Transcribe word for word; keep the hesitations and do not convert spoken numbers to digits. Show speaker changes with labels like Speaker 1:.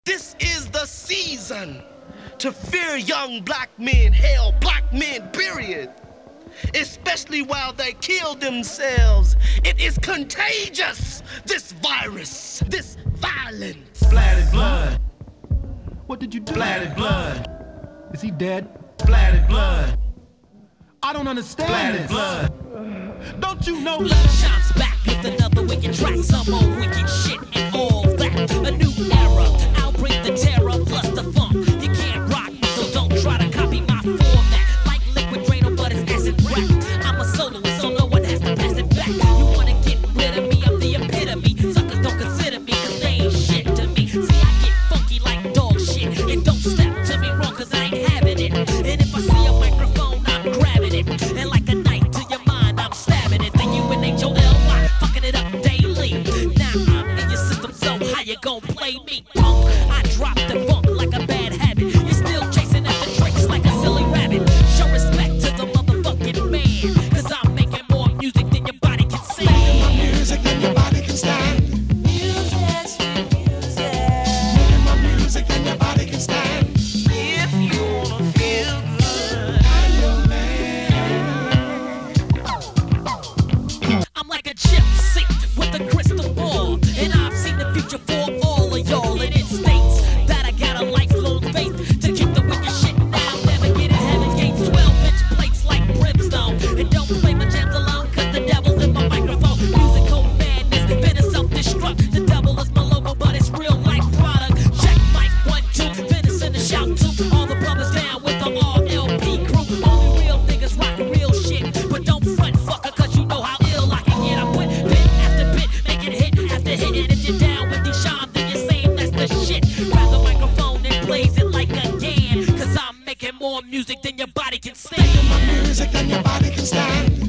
Speaker 1: This is the season to fear young black men, hell, black men, period. Especially while they kill themselves. It is contagious, this virus, this violence.
Speaker 2: Splattered blood.
Speaker 3: What did you do?
Speaker 2: Splattered blood.
Speaker 3: Is he dead?
Speaker 2: Splattered blood.
Speaker 3: I don't understand
Speaker 2: Splattered
Speaker 3: this.
Speaker 2: blood.
Speaker 3: Don't you know?
Speaker 4: Bloodshot's back with another wicked track, some more wicked shit and all that. A new era, I'll bring the terror plus the funk. You can't rock me, so don't try to copy my format. Like liquid Drano, but it's acid rap. I'm a soloist, so no one has to pass it back. You wanna get rid of me, I'm the epitome. Suckers don't consider me, cause they ain't shit to me. See, I get funky like dog shit, and don't step to me wrong, cause I ain't having it. And if I see a microphone, I'm grabbing it. And like a knife to your mind, I'm stabbing it. Then you and H O L Y, fucking it up daily. Now I'm in your system, so how you gon' play me, punk? I drop the funk like a bad habit. You're still chasing after tricks like a silly rabbit. Show respect to the motherfucking man, cause I'm making more music than your body can stand.
Speaker 2: Making more music than your body can stand.
Speaker 4: Music, sweet music.
Speaker 2: Making more music than your body can stand.
Speaker 4: If you wanna feel good,
Speaker 2: I'm your man.
Speaker 4: I'm like a gypsy with a crystal ball, and I've seen the future for all of y'all. And it states that I got a lifelong faith to keep the wicked shit down, never get in heaven's gates. twelve inch plates like brimstone, and don't play my jams alone, cause the devil's in my microphone. Musical madness, been a self-destruct. The devil is my logo, but it's real life product. Check mic one, two, Venice in the shout to all the brothers down with the R L P crew. Only real niggas rock real shit, but don't front fucker, cause you know how ill I can get. I put bit after bit, making hit after hit, and if you're down with these shine, then you're saying that's the shit. Grab the microphone and blaze it like a can, cause I'm making more music than your body can stand.
Speaker 2: More music than your body can stand.